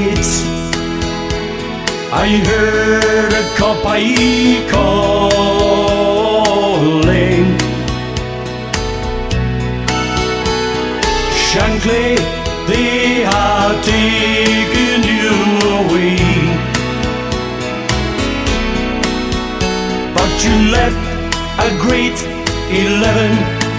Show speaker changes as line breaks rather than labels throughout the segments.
gates, I heard a cowboy calling. Shankly, they have taken you away, but you left a great 11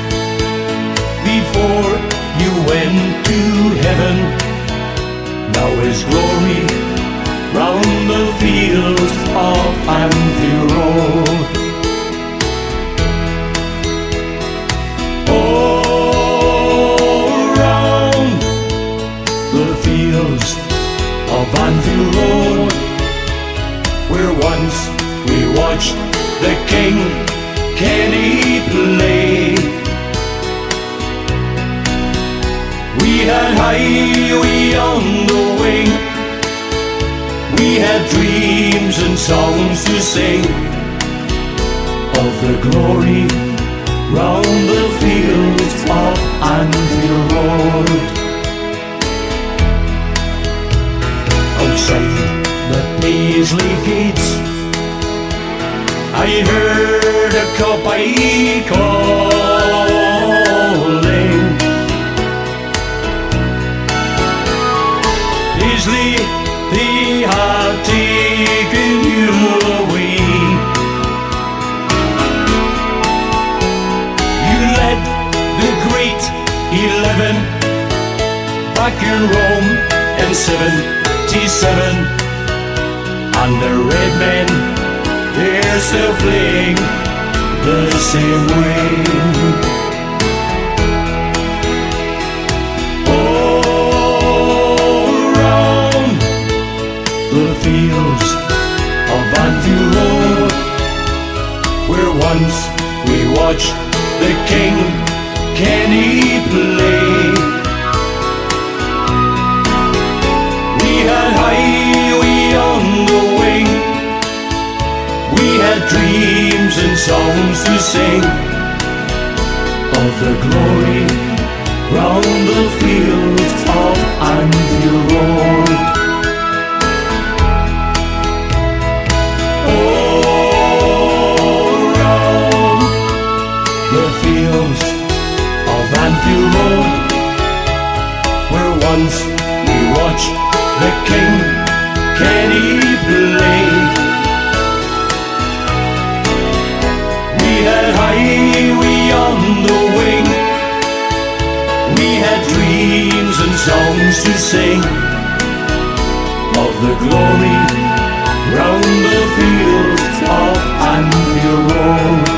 before you went to heaven. Now His glory round the fields of Anfield Road. Oh, round the fields of Anfield Road, where once we watched the King Kenny play. We had highway on the wing, we had dreams and songs to sing of the glory round the fields of Anfield Road. Outside the Paisley gates, I heard a cowboy calling. Paisley, they have taken you away. You led the great 11 back in Rome in 77, and the red men, they're still playing the same way. The fields of Anfield Road, where once we watched the King Kenny play. We had highway on the wing, we had dreams and songs to sing of the glory round the fields of Anfield Road. Anfield Road, where once we watched the King Kenny play. We had highway on the wing, we had dreams and songs to sing of the glory round the fields of Anfield Road.